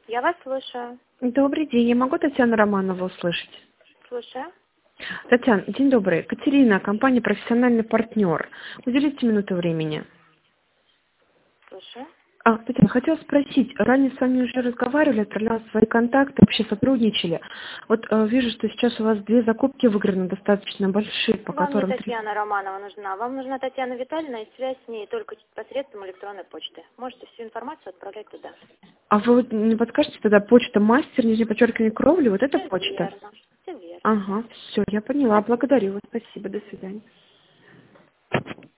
Я вас слушаю. Добрый день. Я могу Татьяну Романову услышать? Слушаю. Татьяна, день добрый. Катерина, компания «Профессиональный партнер». Уделите минуту времени. Слушаю. Татьяна, хотела спросить, ранее с вами уже разговаривали, отправляла свои контакты, вообще сотрудничали. Вот вижу, что сейчас у вас 2 закупки выиграны достаточно большие, по Вам не которым... Татьяна Романова нужна. Вам нужна Татьяна Витальевна, и связь с ней только посредством электронной почты. Можете всю информацию отправлять туда. А вы вот не подскажете тогда почта мастер, нижнее подчеркивание, кровли, вот эта Все почта? верно. Все верно. Ага, все, я поняла. Благодарю вас. Спасибо. До свидания.